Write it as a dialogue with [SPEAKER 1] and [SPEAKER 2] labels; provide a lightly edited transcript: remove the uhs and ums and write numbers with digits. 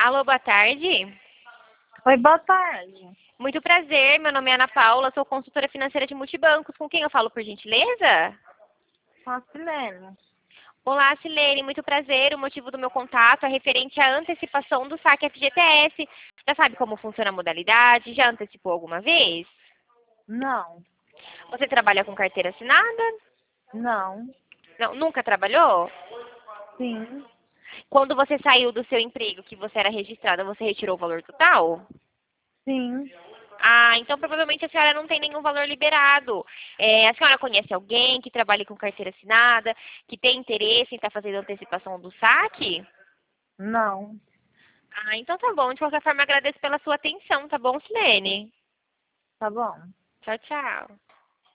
[SPEAKER 1] Alô, boa tarde.
[SPEAKER 2] Oi, boa tarde.
[SPEAKER 1] Muito prazer, meu nome é Ana Paula, sou consultora financeira de multibancos. Com quem eu falo, por gentileza?
[SPEAKER 2] Com a Silene.
[SPEAKER 1] Olá, Silene, muito prazer. O motivo do meu contato é referente à antecipação do saque FGTS. Já sabe como funciona a modalidade? Já antecipou alguma vez?
[SPEAKER 2] Não,
[SPEAKER 1] Você trabalha com carteira assinada?
[SPEAKER 2] não,
[SPEAKER 1] Não, nunca trabalhou?
[SPEAKER 2] sim,
[SPEAKER 1] Quando você saiu do seu emprego, que você era registrada, você retirou o valor total?
[SPEAKER 2] sim.
[SPEAKER 1] Ah, então provavelmente a senhora não tem nenhum valor liberado. A senhora conhece alguém que trabalhe com carteira assinada, que tem interesse em estar fazendo antecipação do saque?
[SPEAKER 2] Não.
[SPEAKER 1] Ah, então tá bom. De qualquer forma, agradeço pela sua atenção, tá bom, Silene?
[SPEAKER 2] Tá bom.
[SPEAKER 1] Tchau, tchau.